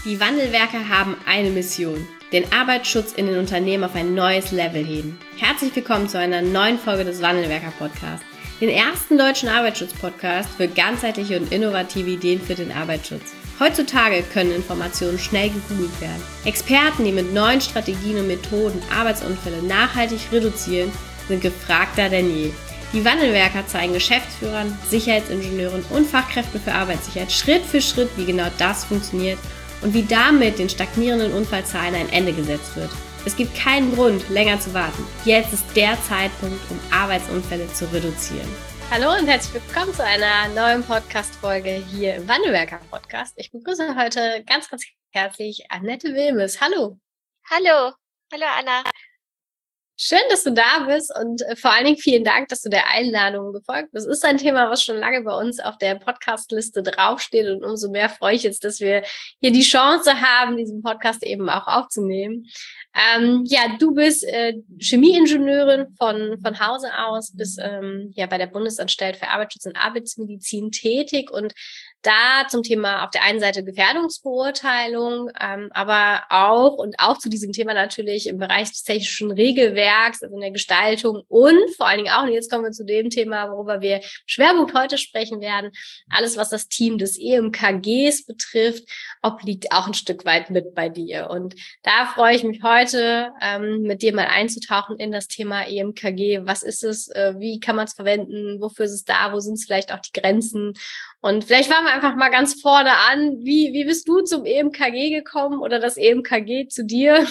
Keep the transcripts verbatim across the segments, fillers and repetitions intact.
Die Wandelwerker haben eine Mission: den Arbeitsschutz in den Unternehmen auf ein neues Level heben. Herzlich willkommen zu einer neuen Folge des Wandelwerker-Podcasts, den ersten deutschen Arbeitsschutz-Podcast für ganzheitliche und innovative Ideen für den Arbeitsschutz. Heutzutage können Informationen schnell gegoogelt werden. Experten, die mit neuen Strategien und Methoden Arbeitsunfälle nachhaltig reduzieren, sind gefragter denn je. Die Wandelwerker zeigen Geschäftsführern, Sicherheitsingenieuren und Fachkräften für Arbeitssicherheit Schritt für Schritt, wie genau das funktioniert und wie damit den stagnierenden Unfallzahlen ein Ende gesetzt wird. Es gibt keinen Grund, länger zu warten. Jetzt ist der Zeitpunkt, um Arbeitsunfälle zu reduzieren. Hallo und herzlich willkommen zu einer neuen Podcast-Folge hier im Wandelwerker-Podcast. Ich begrüße heute ganz, ganz herzlich Annette Wilmes. Hallo. Hallo. Hallo, Anna. Schön, dass du da bist und vor allen Dingen vielen Dank, dass du der Einladung gefolgt bist. Das ist ein Thema, was schon lange bei uns auf der Podcast-Liste draufsteht und umso mehr freue ich jetzt, dass wir hier die Chance haben, diesen Podcast eben auch aufzunehmen. Ähm, ja, du bist äh, Chemieingenieurin von von Hause aus, bist ähm, ja bei der Bundesanstalt für Arbeitsschutz und Arbeitsmedizin tätig und da zum Thema auf der einen Seite Gefährdungsbeurteilung, ähm, aber auch und auch zu diesem Thema natürlich im Bereich des technischen Regelwerks, also in der Gestaltung und vor allen Dingen auch, und jetzt kommen wir zu dem Thema, worüber wir im Schwerpunkt heute sprechen werden, alles, was das Team des E M K Gs betrifft, obliegt auch ein Stück weit mit bei dir. Und da freue ich mich heute, ähm, mit dir mal einzutauchen in das Thema E M K G. Was ist es? Äh, wie kann man es verwenden? Wofür ist es da? Wo sind es vielleicht auch die Grenzen? Und vielleicht fangen wir einfach mal ganz vorne an. Wie, wie bist du zum E M K G gekommen oder das E M K G zu dir?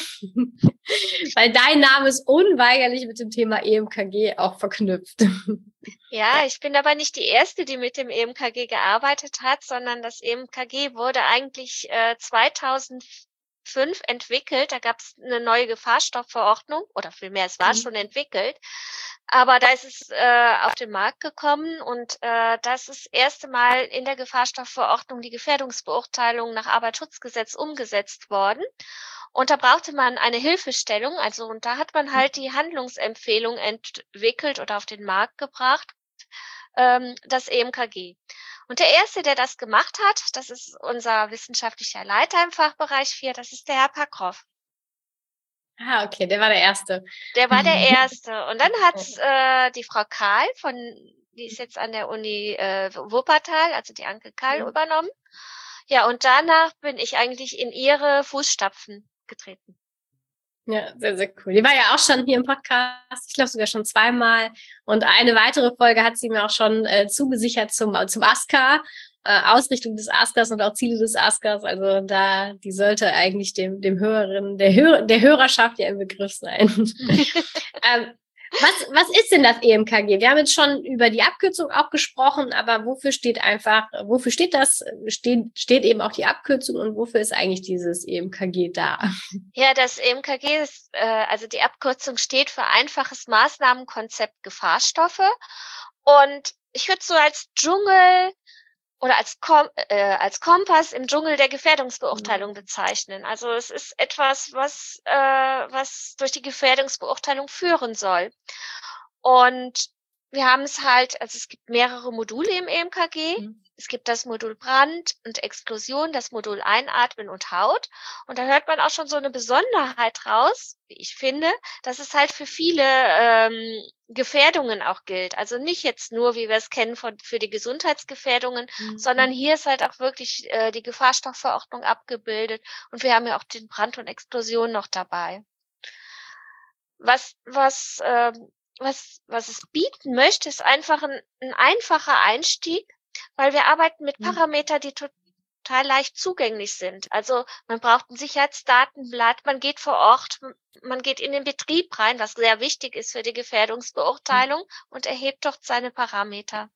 Weil dein Name ist unweigerlich mit dem Thema E M K G auch verknüpft. Ja, ich bin aber nicht die Erste, die mit dem E M K G gearbeitet hat, sondern das E M K G wurde eigentlich äh, zweitausendfünf entwickelt. Da gab es eine neue Gefahrstoffverordnung oder vielmehr, es war mhm. schon entwickelt. Aber da ist es äh, auf den Markt gekommen und äh, das ist das erste Mal in der Gefahrstoffverordnung die Gefährdungsbeurteilung nach Arbeitsschutzgesetz umgesetzt worden. Und da brauchte man eine Hilfestellung, also und da hat man halt die Handlungsempfehlung entwickelt oder auf den Markt gebracht, ähm, das E M K G. Und der Erste, der das gemacht hat, das ist unser wissenschaftlicher Leiter im Fachbereich vier, das ist der Herr Packroff. Ah, okay, der war der Erste. Der war der Erste. Und dann hat äh, die Frau Kahl, von, die ist jetzt an der Uni äh, Wuppertal, also die Anke Kahl, mhm. übernommen. Ja, und danach bin ich eigentlich in ihre Fußstapfen getreten. Ja, sehr, sehr cool. Die war ja auch schon hier im Podcast, ich glaube sogar schon zweimal. Und eine weitere Folge hat sie mir auch schon äh, zugesichert zum, zum ASCA, äh, Ausrichtung des ASCAs und auch Ziele des ASCAs. Also da, die sollte eigentlich dem, dem Hörerinnen, der, Hör, der Hörerschaft ja im Begriff sein. ähm, was, was ist denn das E M K G? Wir haben jetzt schon über die Abkürzung auch gesprochen, aber wofür steht einfach, wofür steht das? Steht, steht eben auch die Abkürzung und wofür ist eigentlich dieses E M K G da? Ja, das E M K G ist, äh, also die Abkürzung steht für einfaches Maßnahmenkonzept Gefahrstoffe und ich würde so als Dschungel oder als, Kom äh, als Kompass im Dschungel der Gefährdungsbeurteilung mhm. bezeichnen. Also es ist etwas, was, äh, was durch die Gefährdungsbeurteilung führen soll. Und wir haben es halt, also es gibt mehrere Module im E M K G. Mhm. Es gibt das Modul Brand und Explosion, das Modul Einatmen und Haut. Und da hört man auch schon so eine Besonderheit raus, wie ich finde, dass es halt für viele ähm, Gefährdungen auch gilt. Also nicht jetzt nur, wie wir es kennen, von, für die Gesundheitsgefährdungen, mhm. sondern hier ist halt auch wirklich äh, die Gefahrstoffverordnung abgebildet. Und wir haben ja auch den Brand und Explosion noch dabei. Was, was, ähm, was, was es bieten möchte, ist einfach ein, ein einfacher Einstieg, weil wir arbeiten mit Parametern, die total leicht zugänglich sind. Also man braucht ein Sicherheitsdatenblatt, man geht vor Ort, man geht in den Betrieb rein, was sehr wichtig ist für die Gefährdungsbeurteilung und erhebt dort seine Parameter.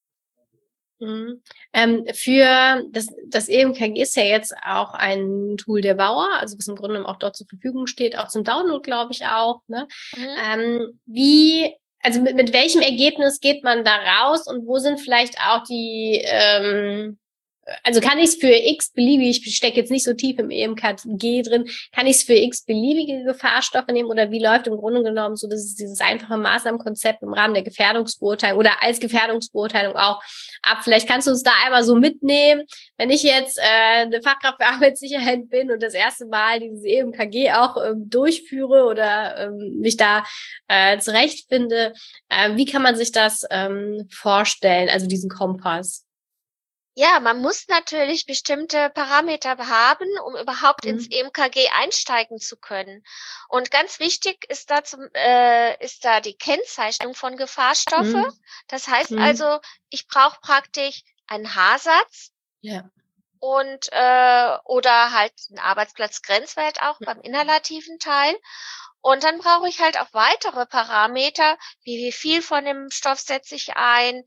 Mhm. Ähm, für das, das E M K G ist ja jetzt auch ein Tool der Bauer, also was im Grunde auch dort zur Verfügung steht, auch zum Download, glaube ich auch. Ne? Mhm. Ähm, wie Also mit, mit welchem Ergebnis geht man da raus und wo sind vielleicht auch die, ähm, also kann ich es für x beliebig, ich stecke jetzt nicht so tief im E M K G drin, kann ich es für x beliebige Gefahrstoffe nehmen oder wie läuft im Grunde genommen so das ist dieses einfache Maßnahmenkonzept im Rahmen der Gefährdungsbeurteilung oder als Gefährdungsbeurteilung auch ab? Vielleicht kannst du uns da einmal so mitnehmen, wenn ich jetzt äh, eine Fachkraft für Arbeitssicherheit bin und das erste Mal dieses E M K G auch ähm, durchführe oder ähm, mich da äh, zurechtfinde, äh, wie kann man sich das ähm, vorstellen, also diesen Kompass? Ja, man muss natürlich bestimmte Parameter haben, um überhaupt ins Mhm. E M K G einsteigen zu können. Und ganz wichtig ist da zum, äh, ist da die Kennzeichnung von Gefahrstoffe. Mhm. Das heißt Mhm. also, ich brauche praktisch einen H-Satz Ja. und äh, oder halt einen Arbeitsplatzgrenzwert auch beim inhalativen Teil. Und dann brauche ich halt auch weitere Parameter, wie wie viel von dem Stoff setze ich ein,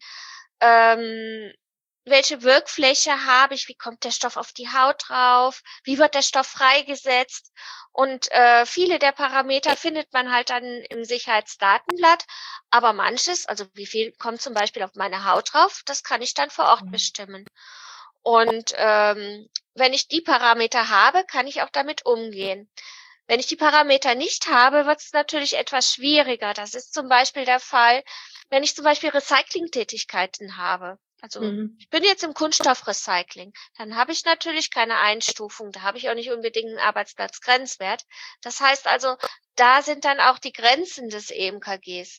ähm, welche Wirkfläche habe ich, wie kommt der Stoff auf die Haut drauf, wie wird der Stoff freigesetzt. Und äh, viele der Parameter findet man halt dann im Sicherheitsdatenblatt, aber manches, also wie viel kommt zum Beispiel auf meine Haut drauf, das kann ich dann vor Ort bestimmen. Und ähm, wenn ich die Parameter habe, kann ich auch damit umgehen. Wenn ich die Parameter nicht habe, wird es natürlich etwas schwieriger. Das ist zum Beispiel der Fall, wenn ich zum Beispiel Recyclingtätigkeiten habe. Also Mhm. ich bin jetzt im Kunststoffrecycling, dann habe ich natürlich keine Einstufung, da habe ich auch nicht unbedingt einen Arbeitsplatzgrenzwert. Das heißt also, da sind dann auch die Grenzen des E M K Gs.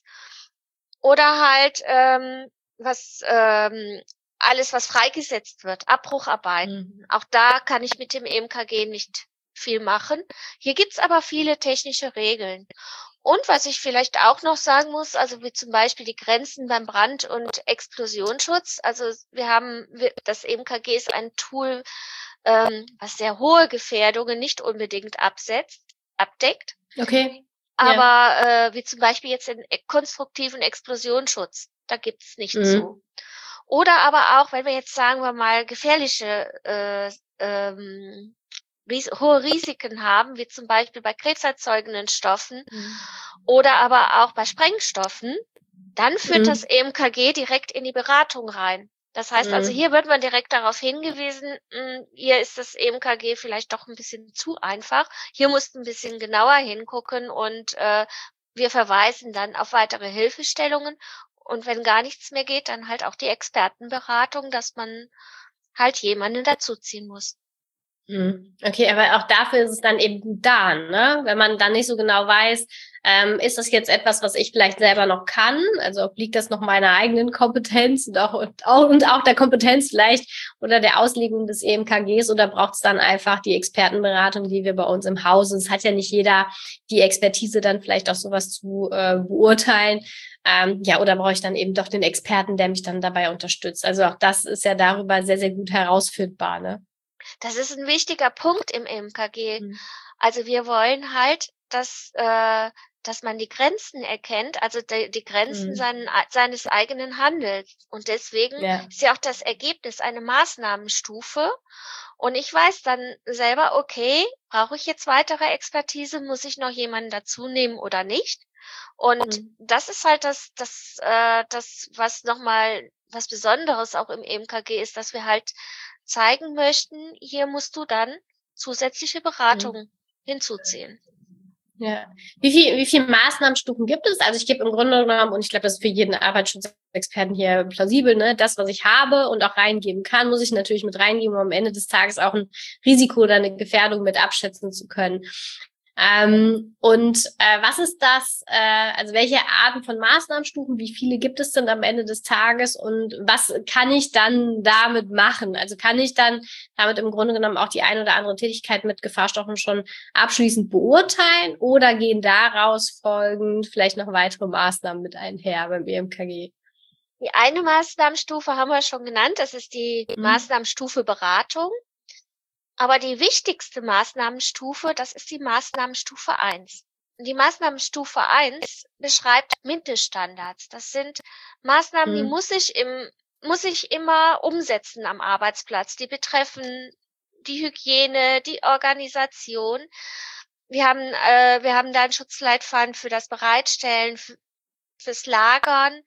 Oder halt ähm, was ähm, alles, was freigesetzt wird, Abbrucharbeiten. Mhm. Auch da kann ich mit dem E M K G nicht viel machen. Hier gibt's aber viele technische Regeln. Und was ich vielleicht auch noch sagen muss, also wie zum Beispiel die Grenzen beim Brand- und Explosionsschutz. Also wir haben, das E M K G ist ein Tool, ähm, was sehr hohe Gefährdungen nicht unbedingt absetzt, abdeckt. Okay. Ja. Aber äh, wie zum Beispiel jetzt den e- konstruktiven Explosionsschutz, da gibt's nicht Mhm. so. Oder aber auch, wenn wir jetzt sagen wir mal gefährliche äh, ähm, ries hohe Risiken haben, wie zum Beispiel bei krebserzeugenden Stoffen Mhm. oder aber auch bei Sprengstoffen, dann führt das Mhm. E M K G direkt in die Beratung rein. Das heißt also, Mhm. hier wird man direkt darauf hingewiesen, mh, hier ist das E M K G vielleicht doch ein bisschen zu einfach. Hier musst du ein bisschen genauer hingucken und äh, wir verweisen dann auf weitere Hilfestellungen. Und wenn gar nichts mehr geht, dann halt auch die Expertenberatung, dass man halt jemanden dazuziehen muss. Mhm. Okay, aber auch dafür ist es dann eben gut da, ne? Wenn man dann nicht so genau weiß, ähm, ist das jetzt etwas, was ich vielleicht selber noch kann? Also obliegt das noch meiner eigenen Kompetenz und auch, und auch, und auch der Kompetenz vielleicht oder der Auslegung des E M K Gs oder braucht es dann einfach die Expertenberatung, die wir bei uns im Hause? Es hat ja nicht jeder die Expertise, dann vielleicht auch sowas zu äh, beurteilen. Ähm, ja, oder brauche ich dann eben doch den Experten, der mich dann dabei unterstützt? Also auch das ist ja darüber sehr, sehr gut herausfindbar, ne? Das ist ein wichtiger Punkt im E M K G. Mhm. Also wir wollen halt, dass, äh, dass man die Grenzen erkennt, also die, die Grenzen Mhm. seinen, seines eigenen Handels. Und deswegen Ja. ist ja auch das Ergebnis eine Maßnahmenstufe. Und ich weiß dann selber, okay, brauche ich jetzt weitere Expertise? Muss ich noch jemanden dazu nehmen oder nicht? Und Mhm. das ist halt das, das, äh, das, was nochmal was Besonderes auch im E M K G ist, dass wir halt zeigen möchten, hier musst du dann zusätzliche Mhm. Beratung hinzuziehen. Ja. Wie viel, wie viele Maßnahmenstufen gibt es? Also ich gebe im Grunde genommen, und ich glaube, das ist für jeden Arbeitsschutzexperten hier plausibel, ne, das, was ich habe und auch reingeben kann, muss ich natürlich mit reingeben, um am Ende des Tages auch ein Risiko oder eine Gefährdung mit abschätzen zu können. Ähm, und äh, was ist das, äh, also welche Arten von Maßnahmenstufen, wie viele gibt es denn am Ende des Tages und was kann ich dann damit machen? Also kann ich dann damit im Grunde genommen auch die eine oder andere Tätigkeit mit Gefahrstoffen schon abschließend beurteilen oder gehen daraus folgend vielleicht noch weitere Maßnahmen mit einher beim E M K G? Die eine Maßnahmenstufe haben wir schon genannt, das ist die Hm? Maßnahmenstufe Beratung. Aber die wichtigste Maßnahmenstufe, das ist die Maßnahmenstufe eins. Und die Maßnahmenstufe eins beschreibt Mindeststandards. Das sind Maßnahmen, die Hm? muss ich im, muss ich immer umsetzen am Arbeitsplatz. Die betreffen die Hygiene, die Organisation. Wir haben, äh, wir haben da einen Schutzleitfaden für das Bereitstellen, fürs Lagern.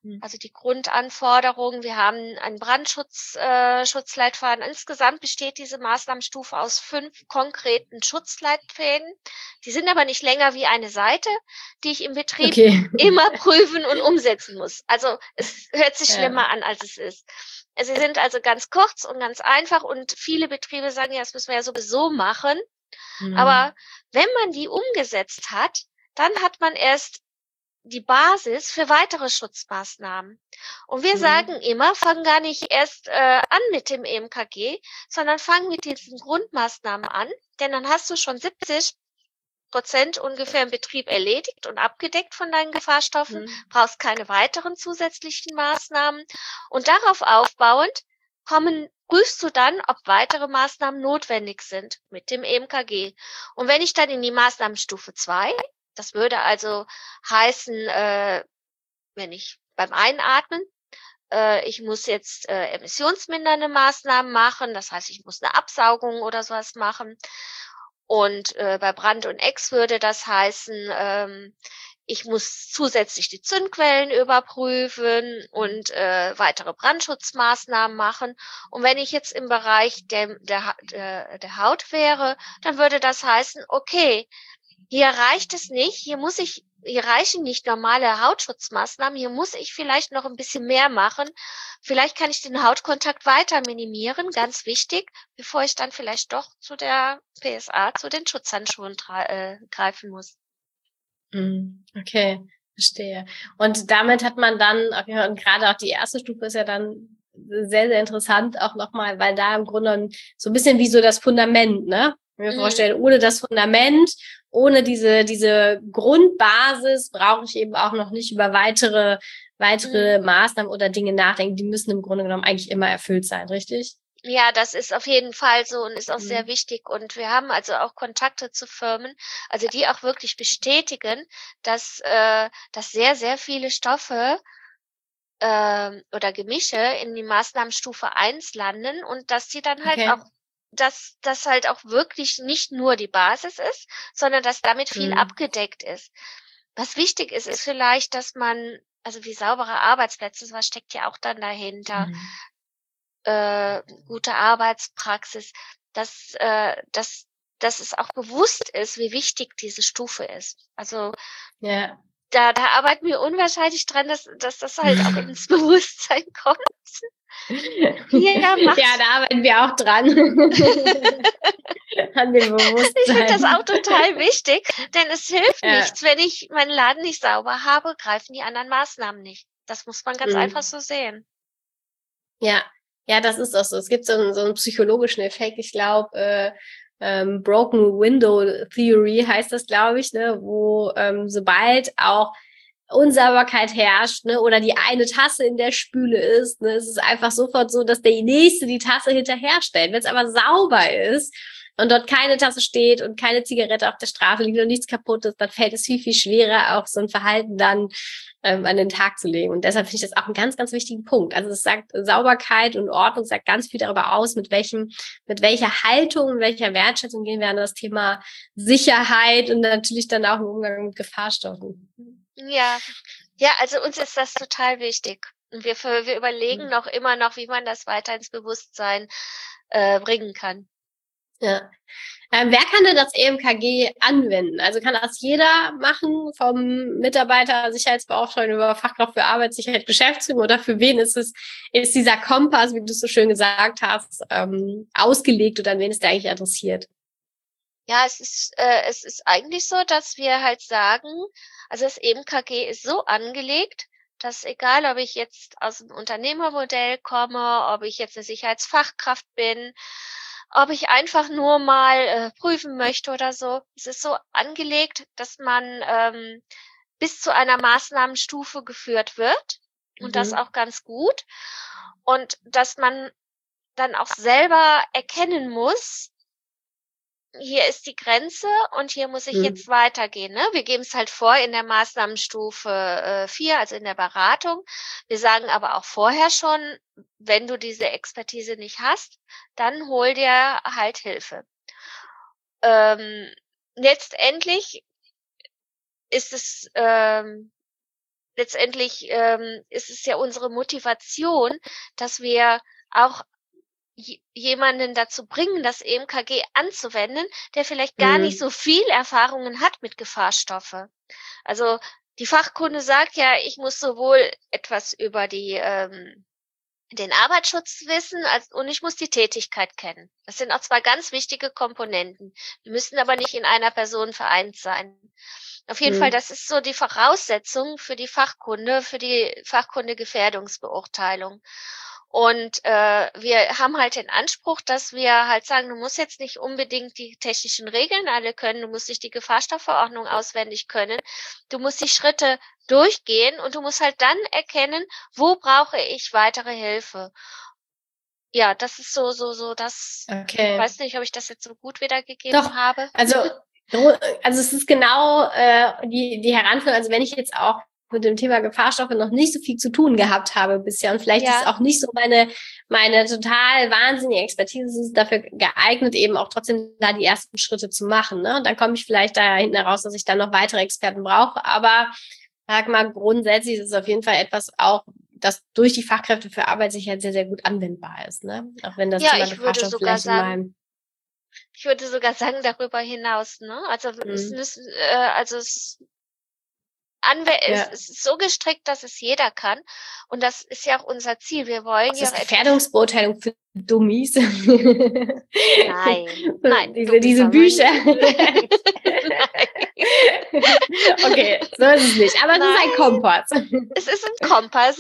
Also die Grundanforderungen, wir haben einen Brandschutz, äh, Schutzleitfaden. Insgesamt besteht diese Maßnahmenstufe aus fünf konkreten Schutzleitfäden. Die sind aber nicht länger wie eine Seite, die ich im Betrieb Okay. immer prüfen und umsetzen muss. Also es hört sich Ja. schlimmer an, als es ist. Sie sind also ganz kurz und ganz einfach und viele Betriebe sagen, ja, das müssen wir ja sowieso machen. Mhm. Aber wenn man die umgesetzt hat, dann hat man erst die Basis für weitere Schutzmaßnahmen. Und wir Mhm. sagen immer, fang gar nicht erst äh, an mit dem E M K G, sondern fang mit diesen Grundmaßnahmen an, denn dann hast du schon siebzig Prozent ungefähr im Betrieb erledigt und abgedeckt von deinen Gefahrstoffen, Mhm. brauchst keine weiteren zusätzlichen Maßnahmen. Und darauf aufbauend kommen, prüfst du dann, ob weitere Maßnahmen notwendig sind mit dem E M K G. Und wenn ich dann in die Maßnahmenstufe zwei, das würde also heißen, äh, wenn ich beim Einatmen, äh, ich muss jetzt äh, emissionsmindernde Maßnahmen machen, das heißt, ich muss eine Absaugung oder sowas machen. Und äh, bei Brand und Ex würde das heißen, ähm, ich muss zusätzlich die Zündquellen überprüfen und äh, weitere Brandschutzmaßnahmen machen. Und wenn ich jetzt im Bereich der, der, der, der Haut wäre, dann würde das heißen, okay, hier reicht es nicht, hier muss ich, hier reichen nicht normale Hautschutzmaßnahmen, hier muss ich vielleicht noch ein bisschen mehr machen. Vielleicht kann ich den Hautkontakt weiter minimieren, ganz wichtig, bevor ich dann vielleicht doch zu der P S A, zu den Schutzhandschuhen äh, greifen muss. Okay, verstehe. Und damit hat man dann, und gerade auch die erste Stufe ist ja dann sehr, sehr interessant auch nochmal, weil da im Grunde so ein bisschen wie so das Fundament, ne? Wenn wir Mhm. vorstellen, ohne das Fundament, ohne diese, diese Grundbasis brauche ich eben auch noch nicht über weitere, weitere Mhm. Maßnahmen oder Dinge nachdenken. Die müssen im Grunde genommen eigentlich immer erfüllt sein, richtig? Ja, das ist auf jeden Fall so und ist auch Mhm. sehr wichtig. Und wir haben also auch Kontakte zu Firmen, also die auch wirklich bestätigen, dass, äh, dass sehr, sehr viele Stoffe ähm, oder Gemische in die Maßnahmenstufe eins landen und dass die dann halt Okay. auch, dass das halt auch wirklich nicht nur die Basis ist, sondern dass damit viel Mhm. abgedeckt ist. Was wichtig ist, ist vielleicht, dass man, also wie saubere Arbeitsplätze, was steckt ja auch dann dahinter, Mhm. äh, gute Arbeitspraxis, dass, äh, dass, dass es auch bewusst ist, wie wichtig diese Stufe ist. Also Ja. da, da arbeiten wir unwahrscheinlich dran, dass, dass das halt auch ins Bewusstsein kommt. Ja, macht's. Ja, da arbeiten wir auch dran. An dem Bewusstsein. Ich finde das auch total wichtig, denn es hilft Ja. nichts, wenn ich meinen Laden nicht sauber habe, greifen die anderen Maßnahmen nicht. Das muss man ganz Mhm. einfach so sehen. Ja, ja, das ist auch so. Es gibt so einen, so einen psychologischen Effekt. Ich glaube, äh, ähm, Broken Window Theory heißt das, glaube ich, ne, wo ähm, sobald auch Unsauberkeit herrscht, ne, oder die eine Tasse in der Spüle ist, ne, es ist einfach sofort so, dass der nächste die Tasse hinterherstellt. Wenn es aber sauber ist und dort keine Tasse steht und keine Zigarette auf der Straße liegt und nichts kaputt ist, dann fällt es viel, viel schwerer, auch so ein Verhalten dann ähm, an den Tag zu legen. Und deshalb finde ich das auch einen ganz, ganz wichtigen Punkt. Also es sagt, Sauberkeit und Ordnung sagt ganz viel darüber aus, mit welchem, mit welcher Haltung, mit welcher Wertschätzung gehen wir an das Thema Sicherheit und natürlich dann auch im Umgang mit Gefahrstoffen. Ja, ja, also uns ist das total wichtig. Und wir, wir überlegen noch immer noch, wie man das weiter ins Bewusstsein äh, bringen kann. Ja. Ähm, wer kann denn das E M K G anwenden? Also kann das jeder machen, vom Mitarbeiter, Sicherheitsbeauftragten über Fachkraft für Arbeitssicherheit, Geschäftsführung, oder für wen ist es, ist dieser Kompass, wie du es so schön gesagt hast, ähm, ausgelegt, oder an wen ist der eigentlich adressiert? Ja, es ist, äh, es ist eigentlich so, dass wir halt sagen, also das E M K G ist so angelegt, dass egal, ob ich jetzt aus dem Unternehmermodell komme, ob ich jetzt eine Sicherheitsfachkraft bin, ob ich einfach nur mal äh, prüfen möchte oder so, es ist so angelegt, dass man ähm, bis zu einer Maßnahmenstufe geführt wird und das Mhm. auch ganz gut und dass man dann auch selber erkennen muss, hier ist die Grenze und hier muss ich Mhm. jetzt weitergehen. Ne? Wir geben es halt vor in der Maßnahmenstufe äh, vier, also in der Beratung. Wir sagen aber auch vorher schon, wenn du diese Expertise nicht hast, dann hol dir halt Hilfe. Ähm, letztendlich ist es ähm, letztendlich ähm, ist es ja unsere Motivation, dass wir auch jemanden dazu bringen, das E M K G anzuwenden, der vielleicht gar nicht Mhm. so viel Erfahrungen hat mit Gefahrstoffe. Also die Fachkunde sagt ja, ich muss sowohl etwas über die ähm, den Arbeitsschutz wissen als, und ich muss die Tätigkeit kennen. Das sind auch zwei ganz wichtige Komponenten. Die müssen aber nicht in einer Person vereint sein. Auf jeden Fall, Mhm. das ist so die Voraussetzung für die Fachkunde, für die Fachkunde-Gefährdungsbeurteilung. Und äh, wir haben halt den Anspruch, dass wir halt sagen, du musst jetzt nicht unbedingt die technischen Regeln alle können, du musst nicht die Gefahrstoffverordnung auswendig können, du musst die Schritte durchgehen und du musst halt dann erkennen, wo brauche ich weitere Hilfe. Ja, das ist so, so, so, das, Okay. ich weiß nicht, ob ich das jetzt so gut wiedergegeben Doch, habe. also, also es ist genau äh, die, die Heranführung, also wenn ich jetzt auch mit dem Thema Gefahrstoffe noch nicht so viel zu tun gehabt habe bisher und vielleicht ist Ja, auch nicht so meine, meine total wahnsinnige Expertise ist dafür geeignet, eben auch trotzdem da die ersten Schritte zu machen. Ne? Und dann komme ich vielleicht da hinten heraus, dass ich dann noch weitere Experten brauche. Aber sag mal, grundsätzlich ist es auf jeden Fall etwas auch, das durch die Fachkräfte für Arbeitssicherheit sehr, sehr gut anwendbar ist. Ne? Auch wenn das ja, Thema ich würde Gefahrstoff sogar vielleicht in sagen, meinem ich würde sogar sagen, darüber hinaus, ne? Also es hm, müssen, äh, also es Anwe es ja. es ist so gestrickt, dass es jeder kann. Und das ist ja auch unser Ziel. Wir wollen Ist ja das auch etwas. Gefährdungsbeurteilung für Dummies? Nein, nein, diese, Dummies diese haben wir Bücher. nicht. Nein. Okay, so ist es nicht. Aber es ist ein Nein, Kompass. es ist ein Kompass.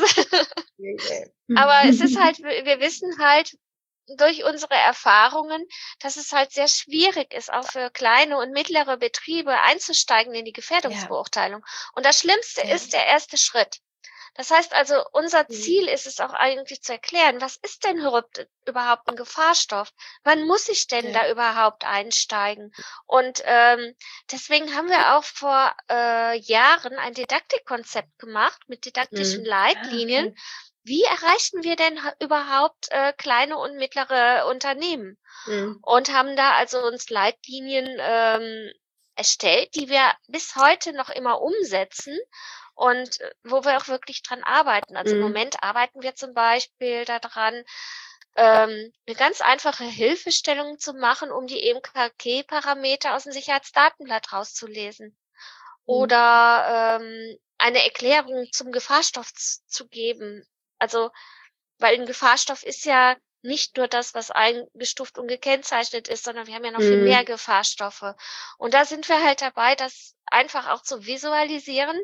Okay. Aber es ist halt, wir wir wissen halt durch unsere Erfahrungen, dass es halt sehr schwierig ist, auch für kleine und mittlere Betriebe einzusteigen in die Ja, Gefährdungsbeurteilung. Und das Schlimmste ja. ist der erste Schritt. Das heißt also, unser Mhm. Ziel ist es auch eigentlich zu erklären, was ist denn überhaupt überhaupt 'n Gefahrstoff? Wann muss ich denn Ja. da überhaupt einsteigen? Und, ähm, deswegen haben wir auch vor, äh, Jahren ein Didaktikkonzept gemacht mit didaktischen Mhm. Ah, Leitlinien. okay. Wie erreichen wir denn ha überhaupt, äh, kleine und mittlere Unternehmen? Mhm. Und haben da also uns Leitlinien, ähm, erstellt, die wir bis heute noch immer umsetzen und äh, wo wir auch wirklich dran arbeiten. Also im Mhm. Moment arbeiten wir zum Beispiel daran, ähm, 'ne ganz einfache Hilfestellung zu machen, um die E M K G-Parameter aus'm Sicherheitsdatenblatt rauszulesen. Mhm. Oder, ähm, eine Erklärung zum Gefahrstoff z zu geben. Also, weil 'n Gefahrstoff ist ja nicht nur das, was eingestuft und gekennzeichnet ist, sondern wir haben ja noch viel mehr Mhm. Gefahrstoffe. Und da sind wir halt dabei, das einfach auch zu visualisieren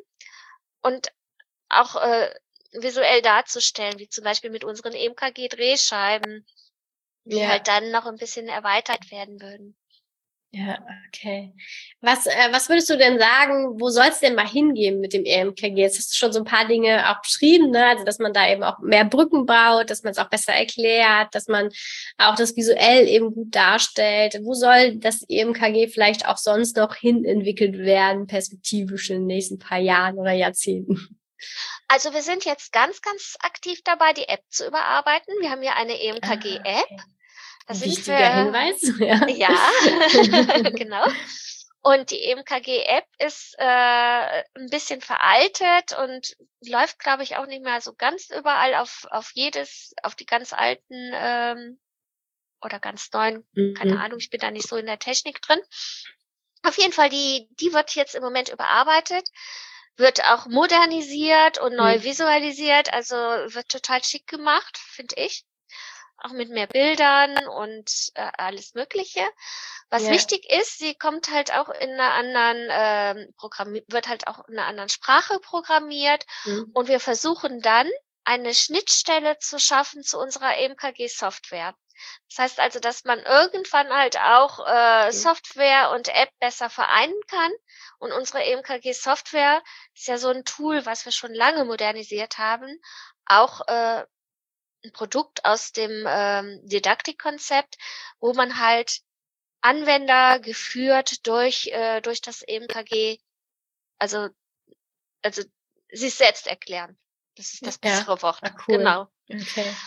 und auch, äh, visuell darzustellen, wie zum Beispiel mit unseren E M K G-Drehscheiben, die halt Ja. dann noch 'n bisschen erweitert werden würden. Ja, okay. Was, äh, was würdest du denn sagen, wo soll es denn mal hingehen mit dem E M K G? Jetzt hast du schon so ein paar Dinge auch beschrieben, ne? Also, dass man da eben auch mehr Brücken baut, dass man es auch besser erklärt, dass man auch das visuell eben gut darstellt. Wo soll das E M K G vielleicht auch sonst noch hin entwickelt werden, perspektivisch in den nächsten paar Jahren oder Jahrzehnten? Also, wir sind jetzt ganz, ganz aktiv dabei, die App zu überarbeiten. Wir haben ja eine E M K Ah, G-App. okay. Da sind Wichtiger wir Hinweis, ja. ja, genau. Und die E M K G-App ist, äh, 'n bisschen veraltet und läuft, glaube ich, auch nicht mehr so ganz überall auf auf jedes auf die ganz alten, ähm, oder ganz neuen, keine Mhm. Ahnung, ich bin da nicht so in der Technik drin. Auf jeden Fall, die die wird jetzt im Moment überarbeitet, wird auch modernisiert und neu Mhm. visualisiert, also, wird total schick gemacht, finde ich, auch mit mehr Bildern und, äh, alles Mögliche. Was Ja. wichtig ist, sie kommt halt auch in 'ner anderen, ähm, Programmi wird halt auch in 'ner anderen Sprache programmiert Mhm. und wir versuchen dann, eine Schnittstelle zu schaffen zu unserer E M K G-Software. Das heißt also, dass man irgendwann halt auch, äh, Mhm. Software und App besser vereinen kann. Und unsere E M K G-Software ist ja so 'n Tool, was wir schon lange modernisiert haben, auch, äh, 'n Produkt aus dem, ähm, Didaktikkonzept, wo man halt Anwender geführt durch äh, durch das E M K G also also, sich selbst erklären. Das ist das Ja. bessere Wort, Ah, cool. genau. Okay.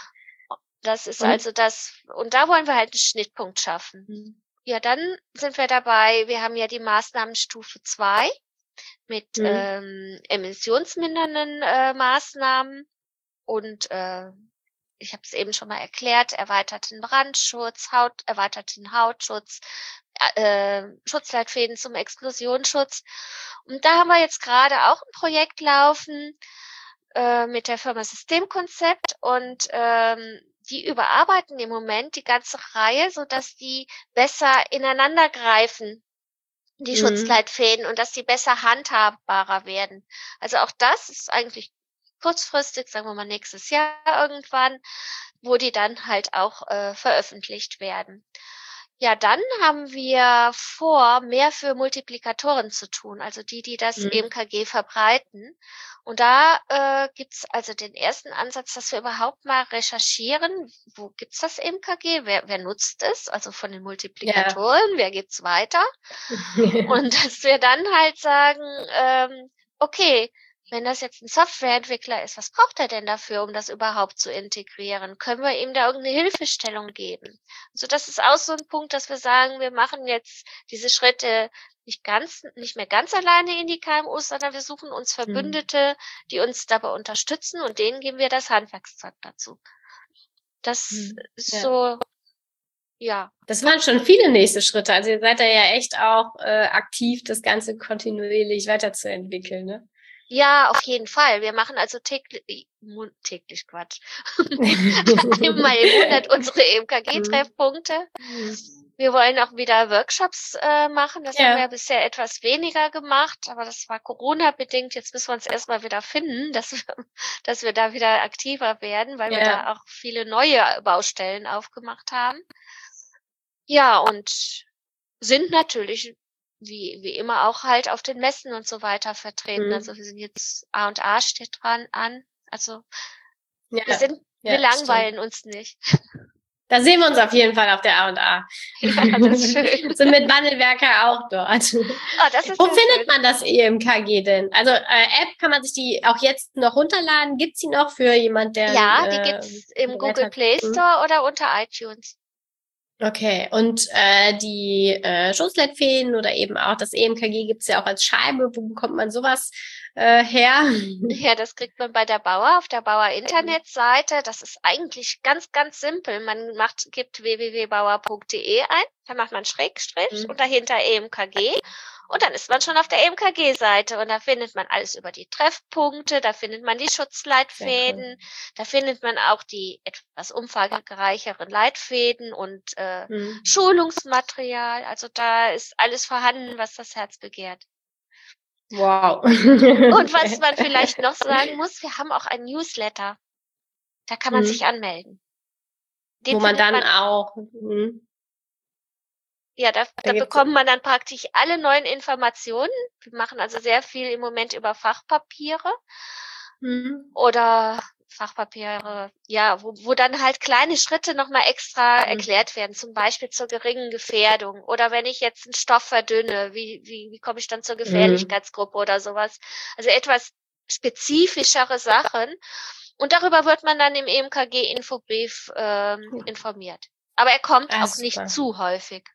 Das ist Und also das und da wollen wir halt 'n Schnittpunkt schaffen. mhm. Ja, dann sind wir dabei wir haben ja die Maßnahmenstufe zwei. mit Mhm. ähm, emissionsmindernden äh, Maßnahmen und äh, ich habe es eben schon mal erklärt, erweiterten Brandschutz, Haut, erweiterten Hautschutz, äh, Schutzleitfäden zum Explosionsschutz. Und da haben wir jetzt gerade auch ein Projekt laufen äh, mit der Firma Systemkonzept und ähm, die überarbeiten im Moment die ganze Reihe, sodass die besser ineinander greifen, die Mhm. Schutzleitfäden, und dass die besser handhabbarer werden. Also auch das ist eigentlich kurzfristig, sagen wir mal nächstes Jahr irgendwann, wo die dann halt auch äh, veröffentlicht werden. Ja, dann haben wir vor, mehr für Multiplikatoren zu tun, also die, die das Mhm. E M K G verbreiten. Und da äh, gibt's also den ersten Ansatz, dass wir überhaupt mal recherchieren, wo gibt's das E M K G, wer, wer nutzt es, also von den Multiplikatoren, ja. Wer gibt's weiter? Und dass wir dann halt sagen, ähm, okay, wenn das jetzt ein Softwareentwickler ist, was braucht er denn dafür, um das überhaupt zu integrieren? Können wir ihm da irgendeine Hilfestellung geben? Also das ist auch so ein Punkt, dass wir sagen, wir machen jetzt diese Schritte nicht ganz, nicht mehr ganz alleine in die K M Us, sondern wir suchen uns Verbündete, die uns dabei unterstützen, und denen geben wir das Handwerkszeug dazu. Das Mhm. ist Ja. so, ja. Das waren schon viele nächste Schritte. Also ihr seid da ja echt auch äh, aktiv, das Ganze kontinuierlich weiterzuentwickeln, ne? Ja, auf jeden Fall. Wir machen also täglich, täglich Quatsch. Einmal im Monat unsere E M K G-Treffpunkte. Wir wollen auch wieder Workshops äh, machen. Das Ja. haben wir bisher etwas weniger gemacht, aber das war Corona-bedingt. Jetzt müssen wir uns erstmal wieder finden, dass wir, dass wir da wieder aktiver werden, weil Ja. wir da auch viele neue Baustellen aufgemacht haben. Ja, und sind natürlich wie wie immer auch halt auf den Messen und so weiter vertreten. Mhm. Also wir sind jetzt A und A steht dran an. Also Ja. wir sind, Ja, wir langweilen stimmt. uns nicht. Da sehen wir uns auf jeden Fall auf der A und A. Ja, das ist schön. Sind mit Wandelwerker auch dort. Oh, das ist Wo sehr findet schön. man das E M K G denn? Also äh, App, kann man sich die auch jetzt noch runterladen? Gibt's die noch für jemand, der Ja, die äh, gibt's im ein Gerät Google hat? Play Hm? Store oder unter iTunes. Okay, und äh, die äh, Schutzleitfäden oder eben auch das E M K G gibt's ja auch als Scheibe. Wo bekommt man sowas äh, her? Ja, das kriegt man bei der Bauer auf der Bauer Internetseite. Das ist eigentlich ganz, ganz simpel. Man macht, gibt w w w punkt bauer punkt d e ein, dann macht man Schrägstrich Mhm. und dahinter E M K G. Und dann ist man schon auf der E M K G-Seite und da findet man alles über die Treffpunkte, da findet man die Schutzleitfäden, Cool. da findet man auch die etwas umfangreicheren Leitfäden und äh, Mhm. Schulungsmaterial. Also da ist alles vorhanden, was das Herz begehrt. Wow. Und was man vielleicht noch sagen muss, wir haben auch ein Newsletter. Da kann man Mhm. sich anmelden. Den Wo man findet dann man, auch... Mhm. ja, da, Da da gibt's- bekommt man dann praktisch alle neuen Informationen. Wir machen also sehr viel im Moment über Fachpapiere Mhm. oder Fachpapiere, ja, wo, wo dann halt kleine Schritte nochmal extra Mhm. erklärt werden, zum Beispiel zur geringen Gefährdung. Oder wenn ich jetzt einen Stoff verdünne, wie, wie, wie komme ich dann zur Gefährlichkeitsgruppe oder sowas? Also etwas spezifischere Sachen. Und darüber wird man dann im E M K G-Infobrief ähm, Cool. informiert. Aber er kommt Ah, auch nicht super. zu häufig.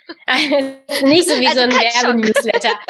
Nicht so wie Also so ein kann schon. Werbenewsletter.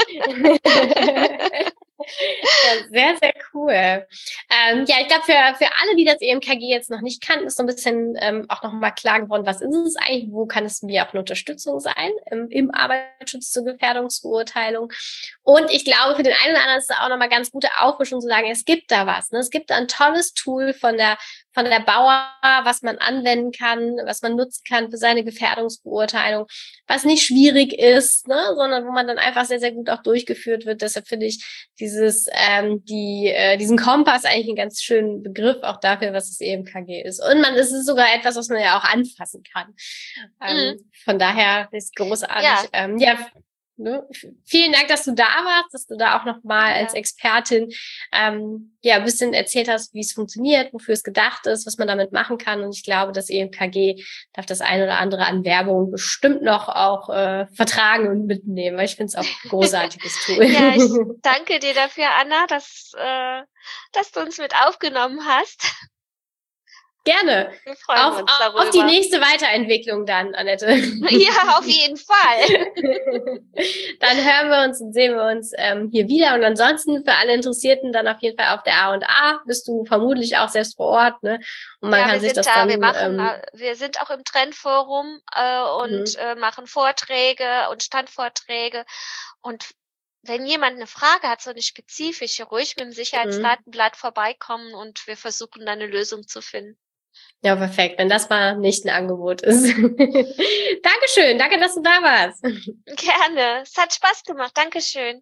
Ja, sehr, sehr cool. Ähm, ja, ich glaube, für, für alle, die das E M K G jetzt noch nicht kannten, ist so ein bisschen ähm, auch nochmal klar geworden, was ist es eigentlich, wo kann es mir auch eine Unterstützung sein im, im Arbeitsschutz zur Gefährdungsbeurteilung. Und ich glaube, für den einen oder anderen ist es auch nochmal ganz gute Auffrischung zu sagen, es gibt da was. Ne? Es gibt da ein tolles Tool von der von der Bauer, was man anwenden kann, was man nutzen kann für seine Gefährdungsbeurteilung, was nicht schwierig ist, ne, sondern wo man dann einfach sehr, sehr gut auch durchgeführt wird. Deshalb finde ich dieses, ähm, die, äh, diesen Kompass eigentlich einen ganz schönen Begriff auch dafür, was das E M K G ist. Und man, es ist sogar etwas, was man ja auch anfassen kann. Ähm, Mhm. von daher ist großartig. Ja. Ähm, ja, ne, vielen Dank, dass du da warst, dass du da auch nochmal Ja. als Expertin ähm, ja ein bisschen erzählt hast, wie es funktioniert, wofür es gedacht ist, was man damit machen kann. Und ich glaube, das E M K G darf das ein oder andere an Werbung bestimmt noch auch äh, vertragen und mitnehmen, weil ich finde es auch ein großartiges Tool. Ja, ich danke dir dafür, Anna, dass, äh, dass du uns mit aufgenommen hast. Gerne. Wir freuen auf, uns darüber. Auf die nächste Weiterentwicklung dann, Annette. Ja, auf jeden Fall. Dann hören wir uns und sehen wir uns ähm, hier wieder. Und ansonsten für alle Interessierten dann auf jeden Fall auf der A und A. Bist du vermutlich auch selbst vor Ort, ne? Und man ja, kann wir sich sind das da. dann... Wir machen, Ähm, wir sind auch im Trendforum äh, und mhm. äh, machen Vorträge und Standvorträge. Und wenn jemand eine Frage hat, so eine spezifische, ruhig mit dem Sicherheitsdatenblatt vorbeikommen und wir versuchen dann eine Lösung zu finden. Ja, perfekt, wenn das mal nicht ein Angebot ist. Dankeschön, danke, dass du da warst. Gerne, es hat Spaß gemacht, Dankeschön.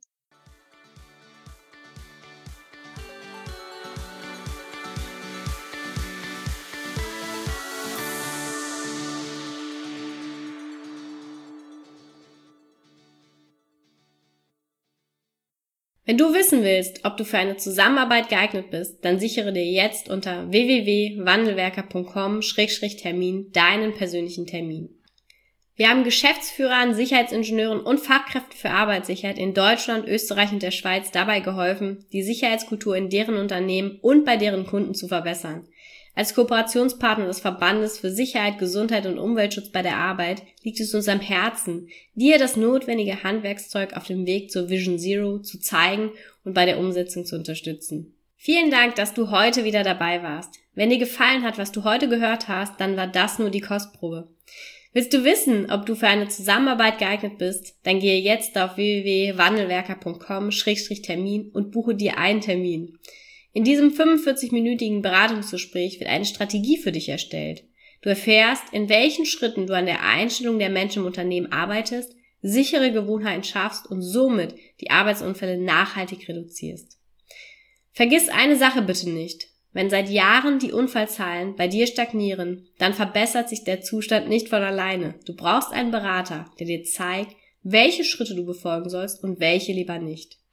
Wenn du wissen willst, ob du für eine Zusammenarbeit geeignet bist, dann sichere dir jetzt unter w w w punkt wandelwerker punkt com Schrägstrich Termin deinen persönlichen Termin. Wir haben Geschäftsführern, Sicherheitsingenieuren und Fachkräften für Arbeitssicherheit in Deutschland, Österreich und der Schweiz dabei geholfen, die Sicherheitskultur in deren Unternehmen und bei deren Kunden zu verbessern. Als Kooperationspartner des Verbandes für Sicherheit, Gesundheit und Umweltschutz bei der Arbeit liegt es uns am Herzen, dir das notwendige Handwerkszeug auf dem Weg zur Vision Zero zu zeigen und bei der Umsetzung zu unterstützen. Vielen Dank, dass du heute wieder dabei warst. Wenn dir gefallen hat, was du heute gehört hast, dann war das nur die Kostprobe. Willst du wissen, ob du für eine Zusammenarbeit geeignet bist? Dann gehe jetzt auf w w w punkt wandelwerker punkt com Schrägstrich Termin und buche dir einen Termin. In diesem fünfundvierzig-minütigen Beratungsgespräch wird eine Strategie für dich erstellt. Du erfährst, in welchen Schritten du an der Einstellung der Menschen im Unternehmen arbeitest, sichere Gewohnheiten schaffst und somit die Arbeitsunfälle nachhaltig reduzierst. Vergiss eine Sache bitte nicht. Wenn seit Jahren die Unfallzahlen bei dir stagnieren, dann verbessert sich der Zustand nicht von alleine. Du brauchst einen Berater, der dir zeigt, welche Schritte du befolgen sollst und welche lieber nicht.